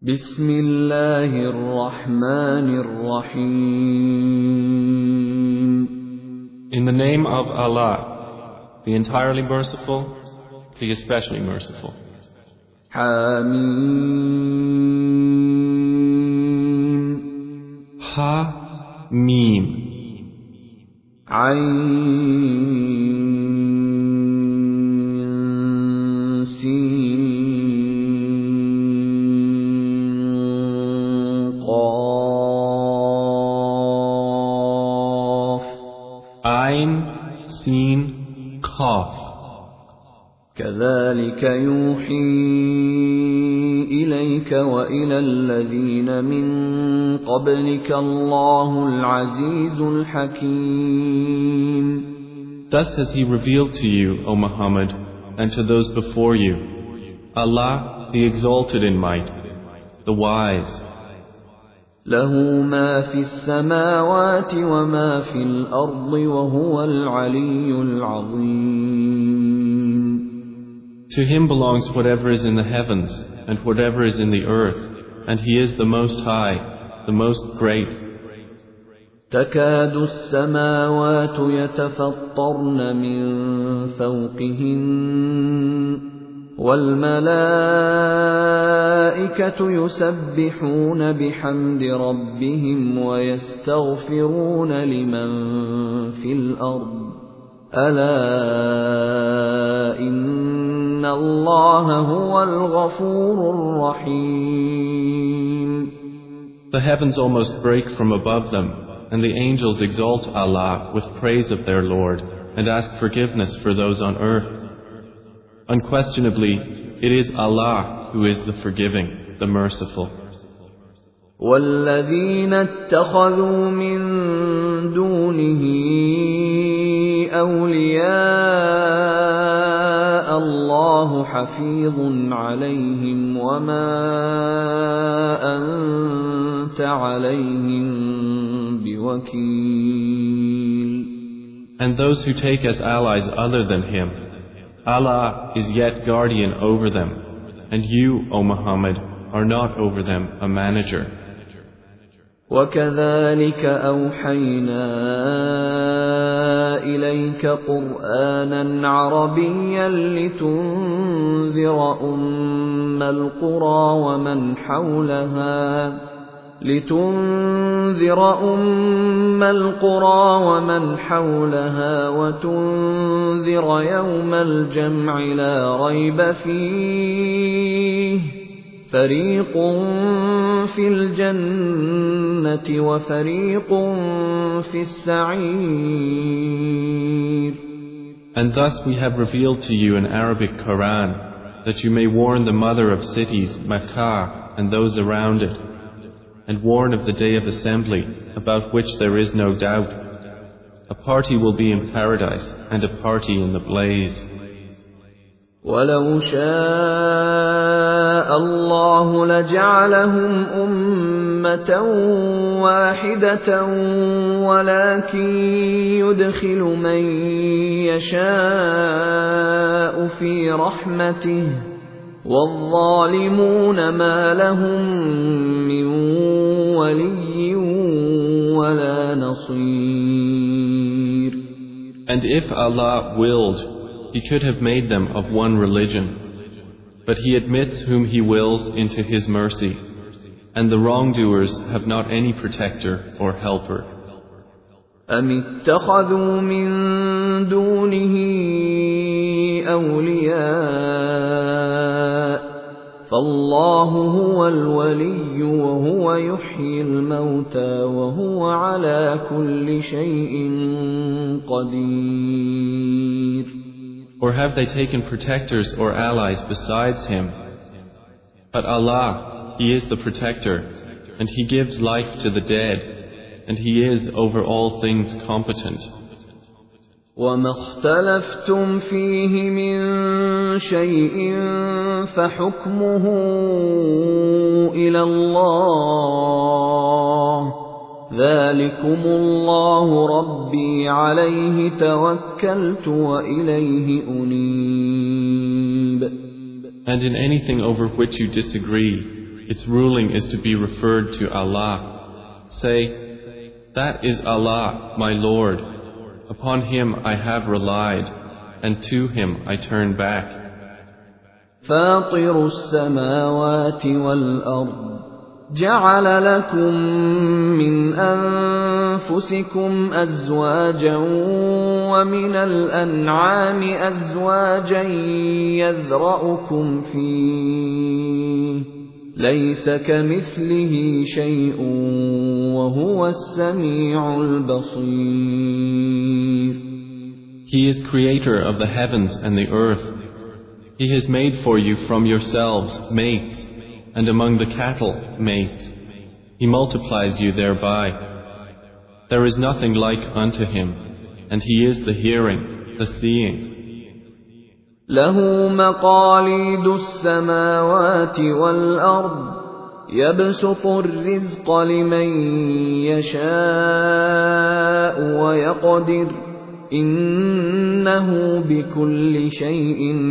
بسم الله الرحمن الرحيم. In the name of Allah, the entirely merciful, the especially merciful. حميم. Ha-Mim. عين سين قاف. Ain, Sin, Qaf. كذلك يوحي إليك وإلى الذين من قبلك الله العزيز الحكيم. Thus has He revealed to you, O Muhammad, and to those before you, Allah, the exalted in might, the wise. له ما في السماوات وما في الأرض وهو العلي العظيم. To Him belongs whatever is in the heavens and whatever is in the earth, and He is the Most High, the Most Great. تكاد السماوات يتفطرن من فوقهن والملائكة يسبحون بحمد ربهم ويستغفرون لمن في الأرض ألا إن الله هو الغفور الرحيم. The heavens almost break from above them, and the angels exalt Allah with praise of their Lord and ask forgiveness for those on earth. Unquestionably, it is Allah who is the forgiving, the merciful. والذين اتخذوا من دونه أولياء الله حفيظ عليهم وما أنت عليهم بوكيل. And those who take as allies other than Him, Allah is yet guardian over them, and you, O Muhammad, are not over them a manager. وكذلك أوحينا إليك قرآنا عربيا لتنذر أم القرى ومن حولها وتنذر يوم الجمع لا ريب فيه فريق في الجنة وفريق في السعير. And thus we have revealed to you an Arabic Quran, that you may warn the mother of cities, Makkah, and those around it, and warn of the day of assembly, about which there is no doubt. A party will be in paradise, and a party in the blaze. وَلَوْ شَاءَ اللَّهُ لَجَعَلَهُمْ أُمَّةً وَاحِدَةً وَلَكِنْ يُدْخِلُ مَن يَشَاءُ فِي رَحْمَتِهِ وَالظَّالِمُونَ مَا لَهُم مِّن وَلِيٍّ وَلَا نَصِيرٍ. And if Allah willed, He could have made them of one religion, but He admits whom He wills into His mercy, and the wrongdoers have not any protector or helper. أَمِ اتَّخَذُوا مِن دُونِهِ أَوْلِيَاءَ فَاللَّهُ هُوَ الْوَلِيُّ وَهُوَ يُحْيِي الْمَوْتَى وَهُوَ عَلَى كُلِّ شَيْءٍ قَدِيرٌ. Or have they taken protectors or allies besides Him? But Allah, He is the protector, and He gives life to the dead, and He is over all things competent. وَمَا اخْتَلَفْتُمْ فِيهِ مِنْ شَيْءٍ فَحُكْمُهُ إِلَى اللَّهِ ذَلِكُمُ اللَّهُ رَبِّي عَلَيْهِ تَوَكَّلْتُ وَإِلَيْهِ أُنِيبُ. And in anything over which you disagree, its ruling is to be referred to Allah. Say, that is Allah, my Lord. Upon Him I have relied, and to Him I turn back. فاطر السماوات والأرض جعل لكم من أنفسكم أزواجا ومن الأنعام أزواجا يذرأكم فيه ليس كمثله شيء وهو السميع البصير. He is creator of the heavens and the earth. He has made for you from yourselves mates, and among the cattle mates. He multiplies you thereby. There is nothing like unto Him, and He is the hearing, the seeing. له مقاليد السماوات والأرض يبسط الرزق لمن يشاء ويقدر إنه بكل شيء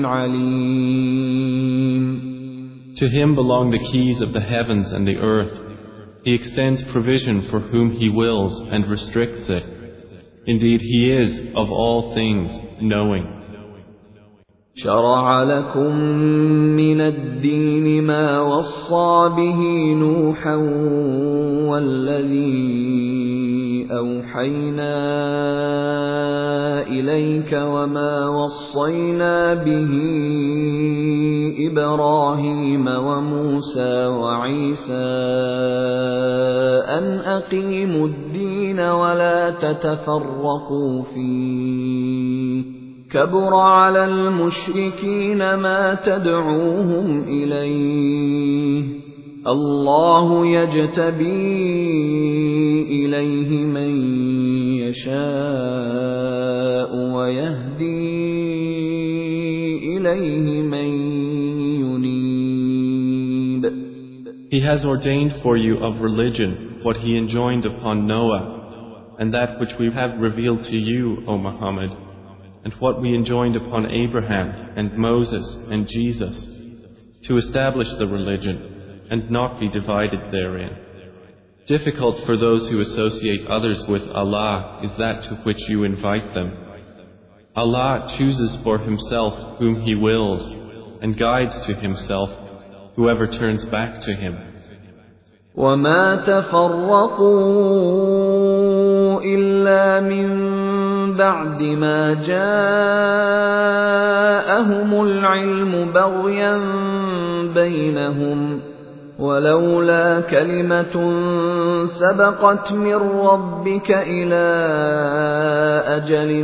عليم. To Him belong the keys of the heavens and the earth. He extends provision for whom He wills and restricts it. Indeed, He is, of all things, knowing. شرع لكم من الدين ما وصى به نوحا والذي أوحينا إليك وما وصينا به إبراهيم وموسى وعيسى أن أقيموا الدين ولا تتفرقوا فيه كبر على المشركين ما تدعوهم إليه الله يجتبي إليه من يشاء ويهدي إليه من ينيب. He has ordained for you of religion what He enjoined upon Noah, and that which we have revealed to you, O Muhammad, and what we enjoined upon Abraham and Moses and Jesus, to establish the religion and not be divided therein. Difficult for those who associate others with Allah is that to which you invite them. Allah chooses for Himself whom He wills and guides to Himself whoever turns back to Him. وَمَا تَفَرَّقُوا إِلَّا مِن بَعْدِ مَا جَاءَهُمُ الْعِلْمُ بَغْيًا بَيْنَهُمْ وَلَوْلَا كَلِمَةٌ سَبَقَتْ مِنْ رَبِّكَ إِلَى أَجَلٍ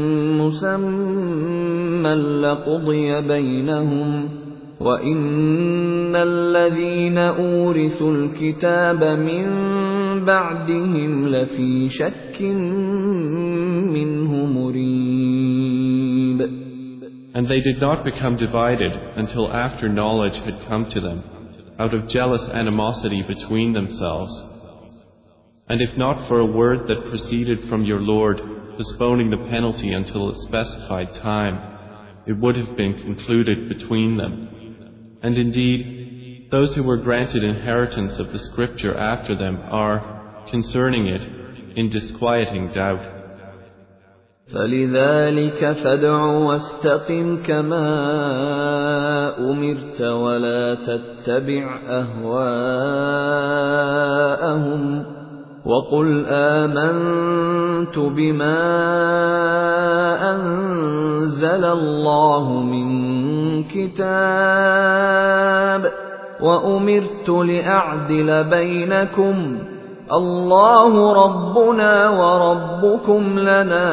مُّسَمًّى لَّقُضِيَ بَيْنَهُمْ وَإِنَّ الَّذِينَ أُورِثُوا الْكِتَابَ مِنْ بَعْدِهِمْ لَفِي شَكٍّ مِّنْهُ مُرِيبٍ. And they did not become divided until after knowledge had come to them, out of jealous animosity between themselves. And if not for a word that proceeded from your Lord, postponing the penalty until a specified time, it would have been concluded between them. And indeed, those who were granted inheritance of the scripture after them are, concerning it, in disquieting doubt. فَلِذَلِكَ فَادْعُ وَاسْتَقِمْ كَمَا أُمِرْتَ وَلَا تَتَّبِعْ أَهْوَاءَهُمْ وَقُلْ آمَنْتُ بِمَا أَنزَلَ اللَّهُ مِنْ كِتَابٍ وَأُمِرْتُ لِأَعْدِلَ بَيْنَكُمْ الله ربنا وربكم لنا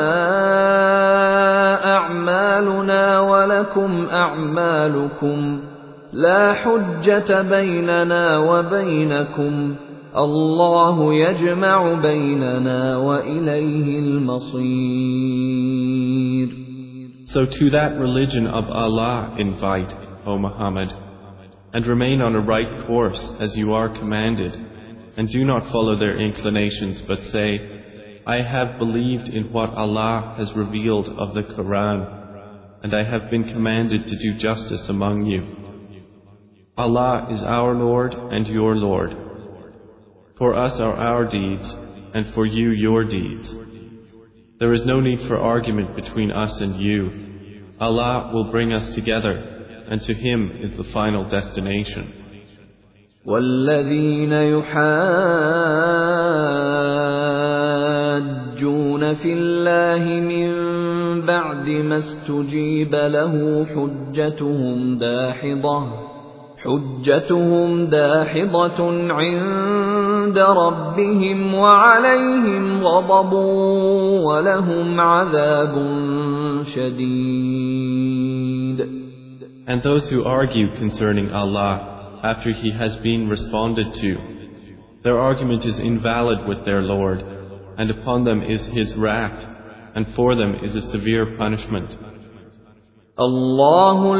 أعمالنا ولكم أعمالكم لا حجة بيننا وبينكم الله يجمع بيننا وإليه المصير. So to that religion of Allah invite, O Muhammad, and remain on a right course as you are commanded. And do not follow their inclinations, but say, I have believed in what Allah has revealed of the Quran, and I have been commanded to do justice among you. Allah is our Lord and your Lord. For us are our deeds, and for you your deeds. There is no need for argument between us and you. Allah will bring us together, and to Him is the final destination. والذين يحاجون في الله من بعد ما استجيب له حجتهم داحضة عند ربهم وعليهم غضب ولهم عذاب شديد. And those who argue concerning Allah after He has been responded to, their argument is invalid with their Lord, and upon them is His wrath, and for them is a severe punishment. الله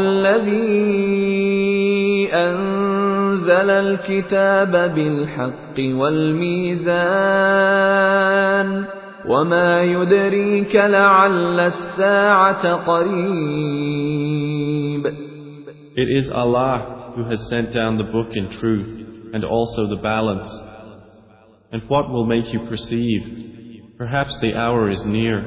الذي أنزل الكتاب بالحق والميزان وما يدريك لعل الساعة قريب. It is Allah who has sent down the book in truth and also the balance. And what will make you perceive? Perhaps the hour is near.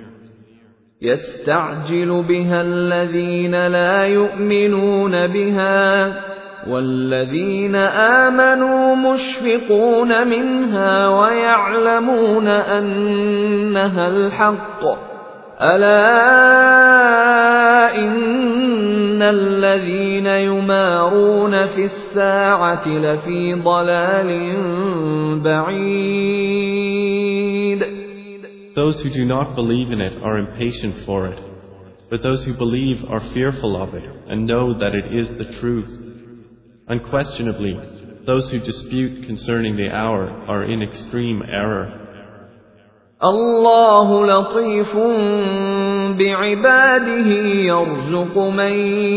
يستعجل بها الذين لا يؤمنون بها والذين آمنوا مشفقون منها ويعلمون أنها الحق ألا إن الذين يمارون في الساعة لفي ضلال بعيد. Those who do not believe in it are impatient for it, but those who believe are fearful of it and know that it is the truth. Unquestionably, those who dispute concerning the hour are in extreme error. الله لطيف بعباده يرزق من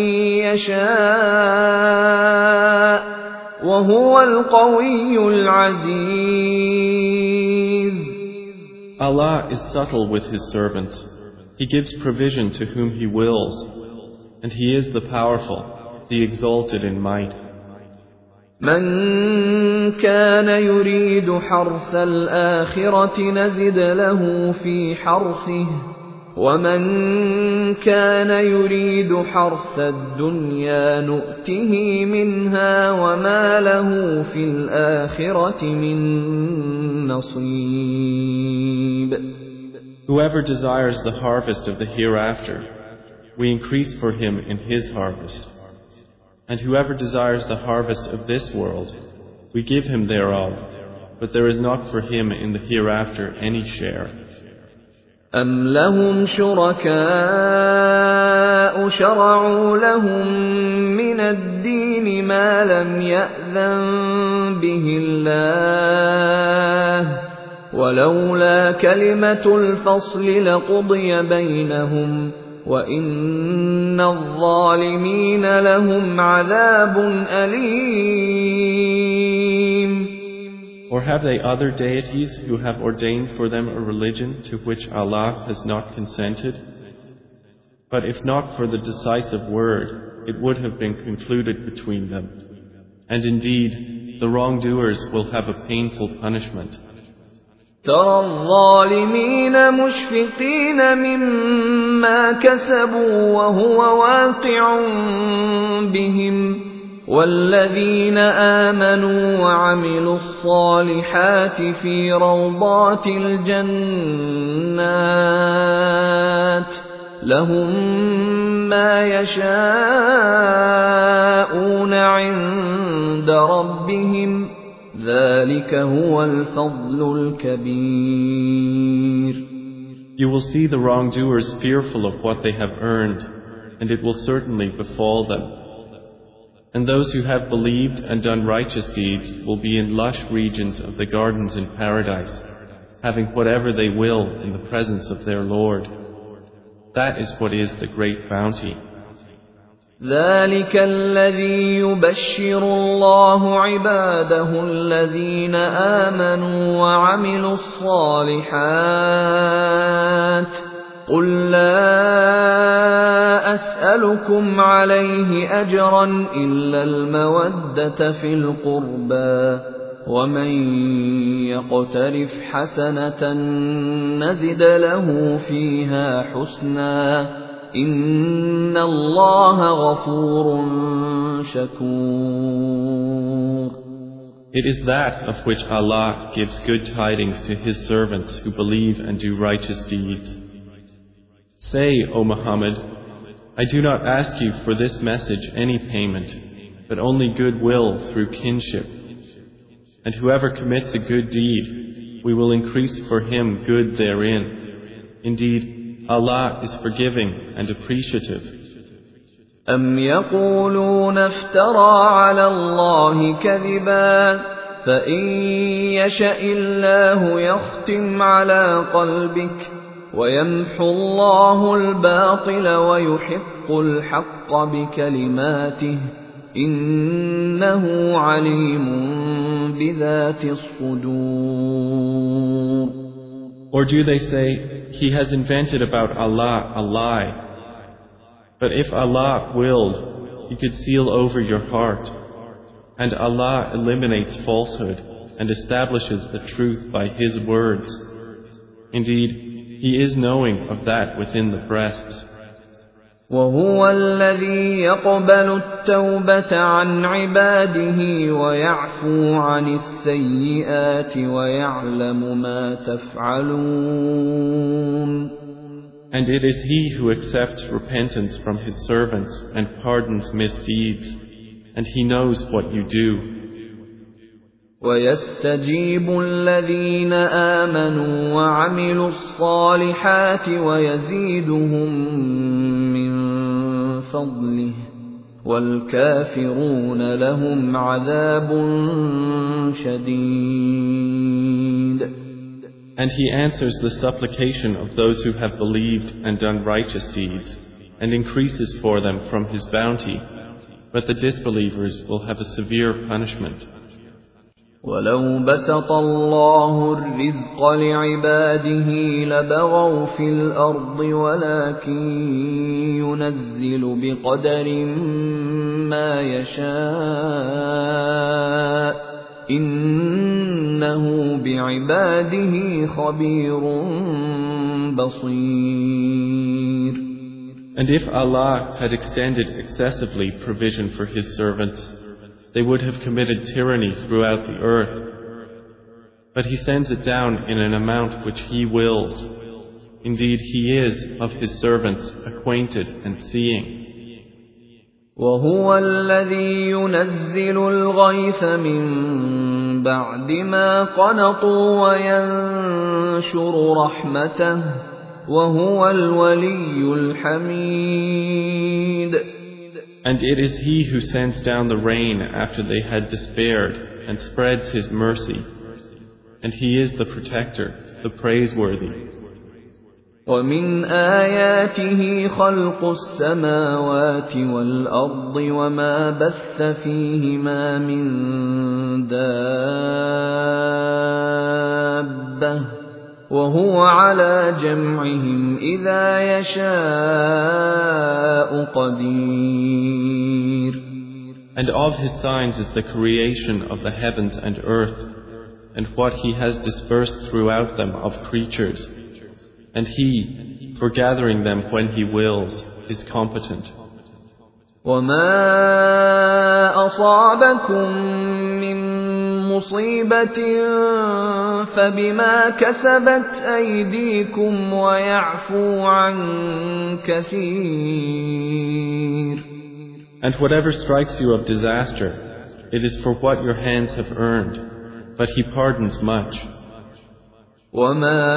يشاء وهو القوي العزيز. Allah is subtle with His servants. He gives provision to whom He wills, and He is the powerful, the exalted in might. من كان يريد حرث الآخرة نزد له في حرثه ومن كان يريد حرث الدنيا نؤته منها وما له في الآخرة من نصيب. Whoever desires the harvest of the hereafter, we increase for him in his harvest. And whoever desires the harvest of this world, we give him thereof, but there is not for him in the hereafter any share. أَمْ لَهُمْ شُرَكَاءُ شَرَعُوا لَهُم مِّنَ الدِّينِ مَا لَمْ يَأْذَن بِهِ اللَّهُ وَلَوْلَا كَلِمَةُ الْفَصْلِ لَقُضِيَ بَيْنَهُمْ وَإِنَّ الظَّالِمِينَ لَهُمْ عَذَابٌ أَلِيمٌ. Or have they other deities who have ordained for them a religion to which Allah has not consented? But if not for the decisive word, it would have been concluded between them. And indeed, the wrongdoers will have a painful punishment. ترى الظالمين مشفقين مما كسبوا وهو واقع بهم والذين آمنوا وعملوا الصالحات في روضات الجنات لهم ما يشاءون عند ربهم ذلك هو الفضل الكبير. You will see the wrongdoers fearful of what they have earned, and it will certainly befall them. And those who have believed and done righteous deeds will be in lush regions of the gardens in paradise, having whatever they will in the presence of their Lord. That is what is the great bounty. ذلك الذي يبشر الله عباده الذين آمنوا وعملوا الصالحات قل لا أسألكم عليه أجرا إلا المودة في القربى ومن يقترف حسنة نزد له فيها حسنا إن الله غفور شكور. It is that of which Allah gives good tidings to His servants who believe and do righteous deeds. Say, O Muhammad, I do not ask you for this message any payment, but only goodwill through kinship. And whoever commits a good deed, we will increase for him good therein. Indeed, Allah is forgiving and appreciative. أم يقولون افترى على الله كذبا فإن يشأ الله يختم على قلبك ويمحو الله الباطل ويحق الحق بكلماته إنه عليم بذات الصدور. Or do they say, he has invented about Allah a lie? But if Allah willed, He could seal over your heart. And Allah eliminates falsehood and establishes the truth by His words. Indeed, He is knowing of that within the breasts. وهو الذي يقبل التوبة عن عباده ويعفو عن السيئات ويعلم ما تفعلون. And it is He who accepts repentance from His servants and pardons misdeeds, and He knows what you do. ويستجيب الذين آمنوا وعملوا الصالحات ويزيدهم من فضله والكافرون لهم عذاب شديد. And He answers the supplication of those who have believed and done righteous deeds, and increases for them from His bounty, but the disbelievers will have a severe punishment. ولو بسط الله الرزق لعباده لبغوا في الأرض ولكن ينزل بقدر ما يشاء إنه بعباده خبير بصير. And if Allah had extended excessively provision for His servants, they would have committed tyranny throughout the earth. But He sends it down in an amount which He wills. Indeed, He is of His servants acquainted and seeing. وهو الذي ينزل الغيث من بعد ما قنطوا وينشر رحمته وهو الولي الحميد. And it is He who sends down the rain after they had despaired and spreads His mercy. And He is the protector, the praiseworthy. ومن آياته خلق السماوات والأرض وما بث فيهما من دابة وهو على جمعهم إذا يشاء قدير. And of His signs is the creation of the heavens and earth, and what He has dispersed throughout them of creatures. And He, for gathering them when He wills, is competent. وَمَا أَصَابَكُم مِّن مُّصِيبَةٍ فَبِمَا كَسَبَتْ أَيْدِيكُمْ وَيَعْفُو عَن كَثِيرٍ. And whatever strikes you of disaster, it is for what your hands have earned, but He pardons much. وَمَا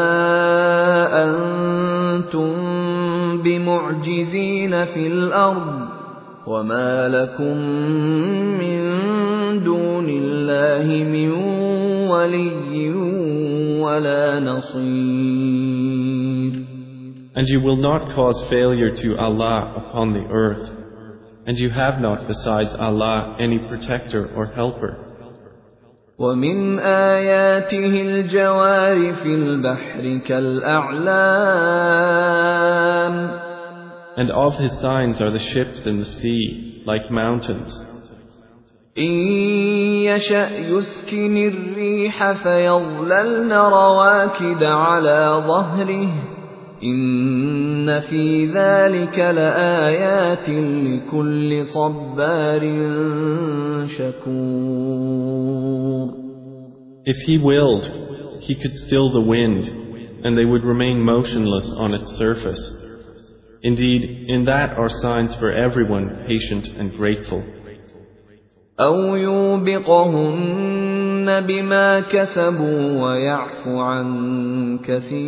أَنتُم بِمُعْجِزِينَ فِي الْأَرْضِ وَمَا لَكُم مِّن دُونِ اللَّهِ مِن وَلِيٍّ وَلَا نَصِيرٍ. And you will not cause failure to Allah upon the earth, and you have not besides Allah any protector or helper. وَمِنْ آيَاتِهِ الْجَوَارِ فِي الْبَحْرِ كَالْأَعْلَامِ And of His signs are the ships in the sea, like mountains. إن يشأ يسكن الريح فيظللن رواكد على ظهره إن في ذلك لآيات لكل صبار شكور. If He willed, He could still the wind, and they would remain motionless on its surface. Indeed, in that are signs for everyone patient and grateful. أو يوبقهن بما كسبوا ويعفو عن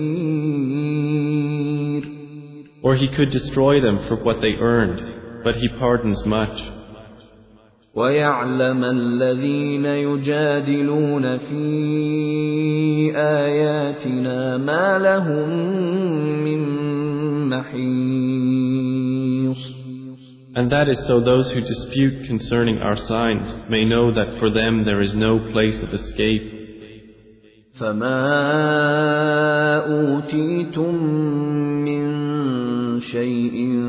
كثير. Or He could destroy them for what they earned, but He pardons much. ويعلم الذين يجادلون في آياتنا ما لهم من محيص. And that is so those who dispute concerning our signs may know that for them there is no place of escape. فما أوتيتم من شيء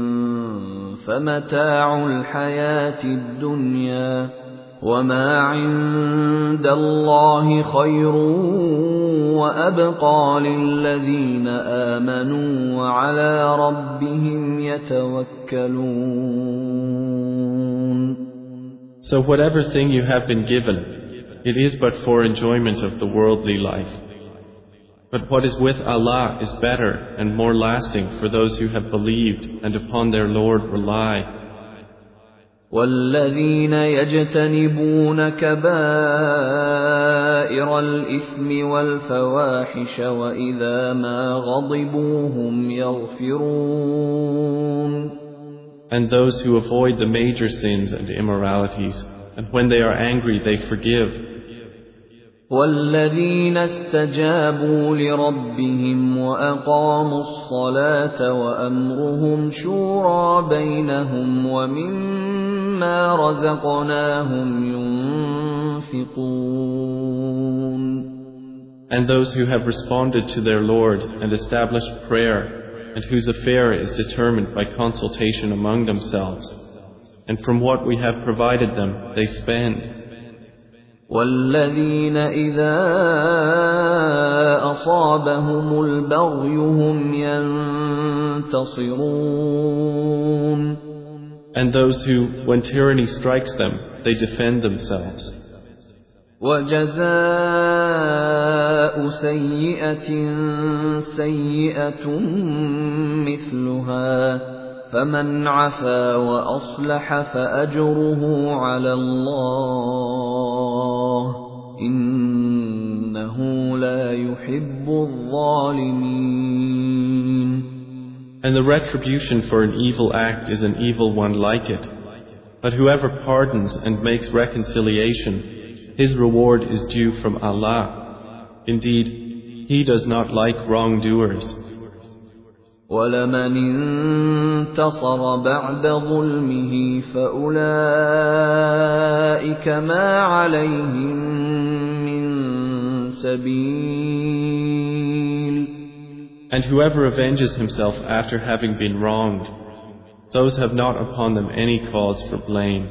فمتاع الحياة الدنيا وما عند الله خير وأبقى للذين آمنوا وعلى ربهم يتوكلون. So whatever thing you have been given, it is but for enjoyment of the worldly life. But what is with Allah is better and more lasting for those who have believed and upon their Lord rely. والذين يجتنبون كبائر الإثم والفواحش وإذا ما غضبوا هم يغفرون. And those who avoid the major sins and immoralities, and when they are angry they forgive. والذين استجابوا لربهم وأقاموا الصلاة وأمرهم شورى بينهم ومما رزقناهم ينفقون. And those who have responded to their Lord and established prayer, and whose affair is determined by consultation among themselves, and from what we have provided them they spend. والذين إذا أصابهم البغي هم ينتصرون. And those who, when tyranny strikes them, they defend themselves. وجزاء سيئة سيئة مثلها فمن عفا وأصلح فأجره على الله إنه لا يحب الظالمين. And the retribution for an evil act is an evil one like it. But whoever pardons and makes reconciliation, his reward is due from Allah. Indeed, He does not like wrongdoers. وَلَمَنِ انتَصَرَ بَعْدَ ظُلْمِهِ فَأُولَئِكَ مَا عَلَيْهِمْ مِنْ سَبِيلٍ. And whoever avenges himself after having been wronged, those have not upon them any cause for blame.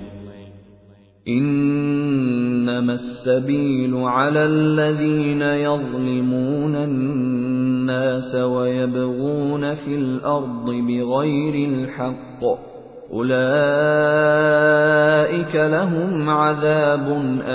إنما السبيل على الذين يظلمون الناس ويبغون في الأرض بغير الحق أولئك لهم عذاب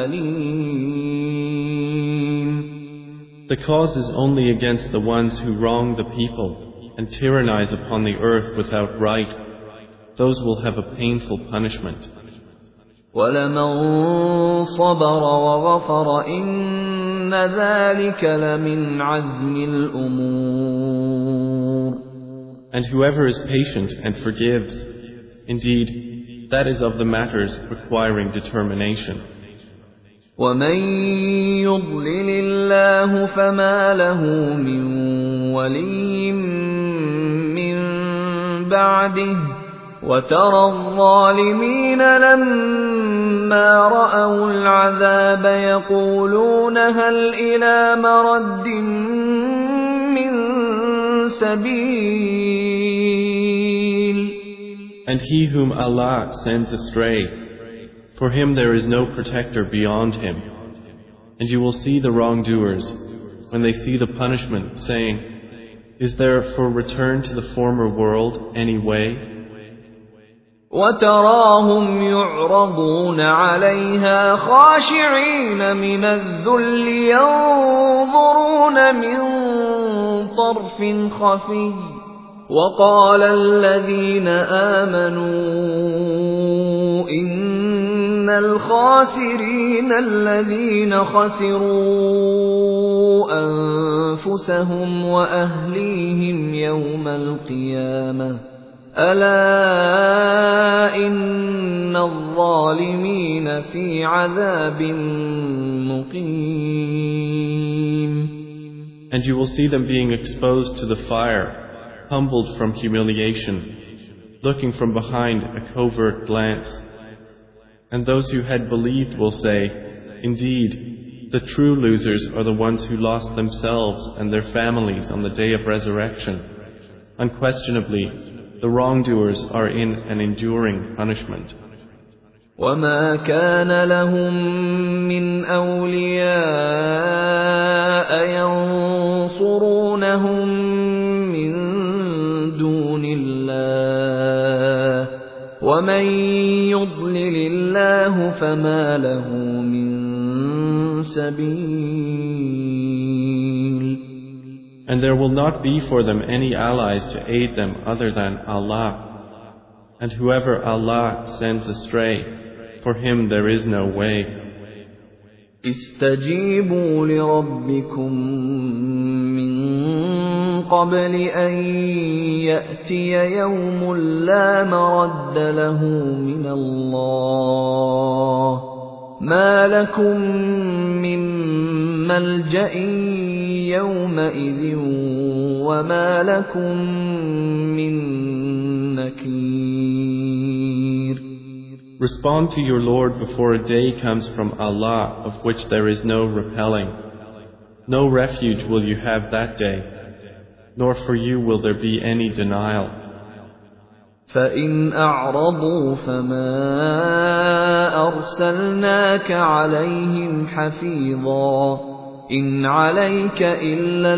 أليم. The cause is only against the ones who wrong the people and tyrannize upon the earth without right. Those will have a painful punishment. وَلَمَنْ صَبَرَ وَغَفَرَ إِنَّ ذَلِكَ لَمِنْ عَزْمِ الْأُمُورِ. And whoever is patient and forgives, indeed, that is of the matters requiring determination. وَمَنْ يُضْلِلِ اللَّهُ فَمَا لَهُ مِنْ وَلِيٍّ مِّنْ بَعْدِهِ وَتَرَى الظَّالِمِينَ لَمَّا رَأَوُا الْعَذَابَ يَقُولُونَ هَلْ إِلَى مَرَدٍّ مِّن سَبِيلٍ And he whom Allah sends astray, for him there is no protector beyond him. And you will see the wrongdoers, when they see the punishment, saying, Is there for return to the former world any way? وتراهم يعرضون عليها خاشعين من الذل ينظرون من طرف خفي وقال الذين آمنوا إن الخاسرين الذين خسروا أنفسهم وأهليهم يوم القيامة ألا إن الظالمين في عذاب مقيم. And you will see them being exposed to the fire, humbled from humiliation, looking from behind a covert glance. And those who had believed will say, Indeed, the true losers are the ones who lost themselves and their families on the day of resurrection. Unquestionably, the wrongdoers are in an enduring punishment. وَمَا كَانَ لَهُم مِّنْ أَوْلِيَاءَ يَنصُرُونَهُم مِّن دُونِ اللَّهِ وَمَن يُضْلِلِ اللَّهُ فَمَا لَهُ مِن سَبِيلٍ. And there will not be for them any allies to aid them other than Allah. And whoever Allah sends astray, for him there is no way. استجيبوا لربكم من قبل أن يأتي يوم لا مرد له من الله ما لكم من ملجأ يومئذ وما لكم من نكير. Respond to your Lord before a day comes from Allah of which there is no repelling. No refuge will you have that day, nor for you will there be any denial. فَإِنْ أَعْرَضُوا فَمَا أَرْسَلْنَاكَ عَلَيْهِمْ حَفِيظًا إِنْ عَلَيْكَ إِلَّا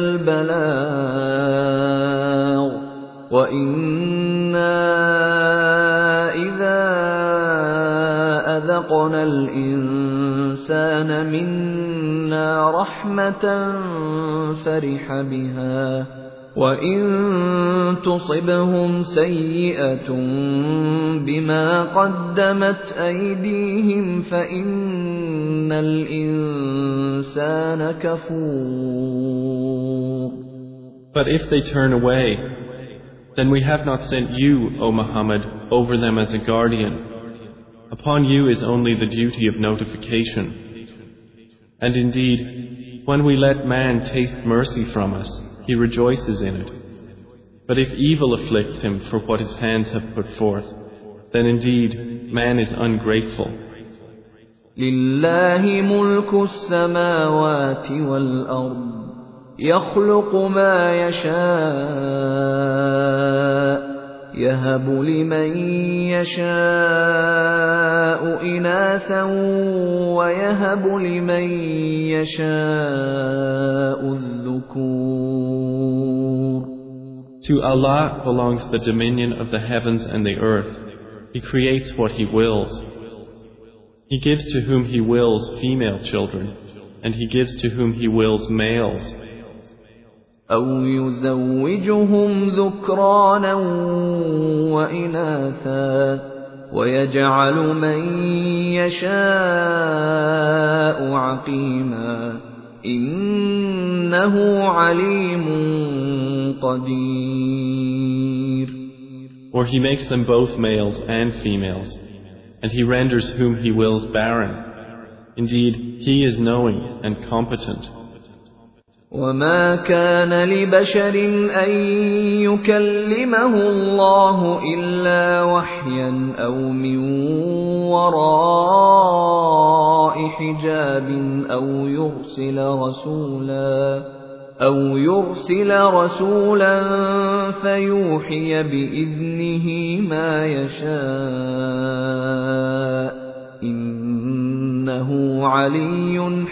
الْبَلَاغُ وَإِنَّا إِذَا أَذَقْنَا الْإِنسَانَ مِنَّا رَحْمَةً فَرِحَ بِهَا وَإِن تُصِبْهُمْ سَيِّئَةٌ بِمَا قَدَّمَتْ أَيْدِيهِمْ فَإِنَّ الْإِنسَانَ كَفُورٌ. But if they turn away, then we have not sent you, O Muhammad, over them as a guardian. Upon you is only the duty of notification. And indeed, when we let man taste mercy from us, he rejoices in it. But if evil afflicts him for what his hands have put forth, then indeed man is ungrateful. لله ملك السماوات والأرض يخلق ما يشاء يهب لمن يشاء إناثا ويهب لمن يشاء الذكور. To Allah belongs the dominion of the heavens and the earth. He creates what He wills. He gives to whom He wills female children, and He gives to whom He wills males. أَوْ يُزَوِّجُهُمْ ذُكْرَانًا وَإِنَاثًا وَيَجْعَلُ مَن يَشَاءُ عَقِيمًا إِنَّهُ عَلِيمٌ قَدِيرٌ. Or He makes them both males and females, and He renders whom He wills barren. Indeed, He is knowing and competent. وَمَا كَانَ لِبَشَرٍ أَن يُكَلِّمَهُ اللَّهُ إِلَّا وَحْيًا أَوْ مِن وَرَاءِ حِجَابٍ أَوْ يُرْسِلَ رَسُولًا أَوْ يُرْسِلَ رَسُولًا فَيُوحِيَ بِإِذْنِهِ مَا يَشَاءُ إِنَّهُ عَلِيٌّ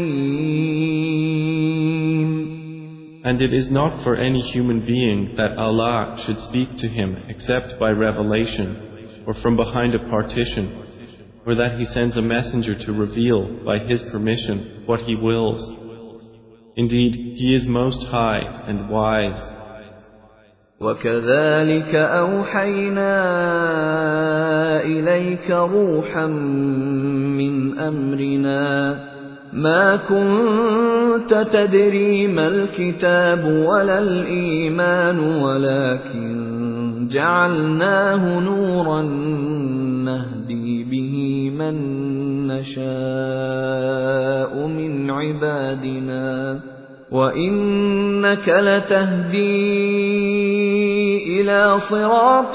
حَكِيمٌ. And it is not for any human being that Allah should speak to him except by revelation or from behind a partition, or that He sends a messenger to reveal by His permission what He wills. Indeed, He is most high and wise. وَكَذَلِكَ أَوْحَيْنَا إِلَيْكَ رُوحًا مِّنْ أَمْرِنَا مَا كُنتَ تَدْرِي مَا الْكِتَابُ وَلَا الْإِيمَانُ وَلَكِنْ جَعَلْنَاهُ نُورًا نَهْدِي بِهِ مَن نَّشَاءُ مِنْ عِبَادِنَا وَإِنَّكَ لَتَهْدِي إِلَى صِرَاطٍ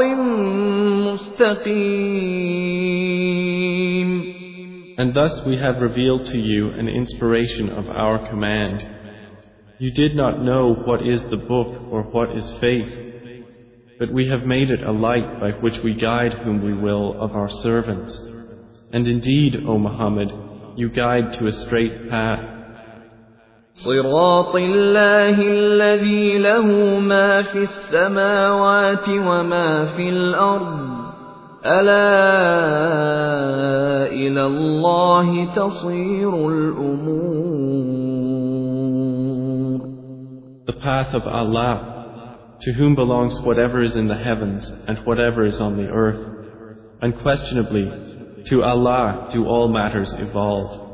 مُسْتَقِيمٍ. And thus we have revealed to you an inspiration of our command. You did not know what is the book or what is faith, but we have made it a light by which we guide whom we will of our servants. And indeed, O Muhammad, you guide to a straight path. صراط الله الذي له ما في السماوات وما في الأرض ألا إلى الله تصير الأمور. The path of Allah, to whom belongs whatever is in the heavens and whatever is on the earth. Unquestionably, to Allah do all matters evolve.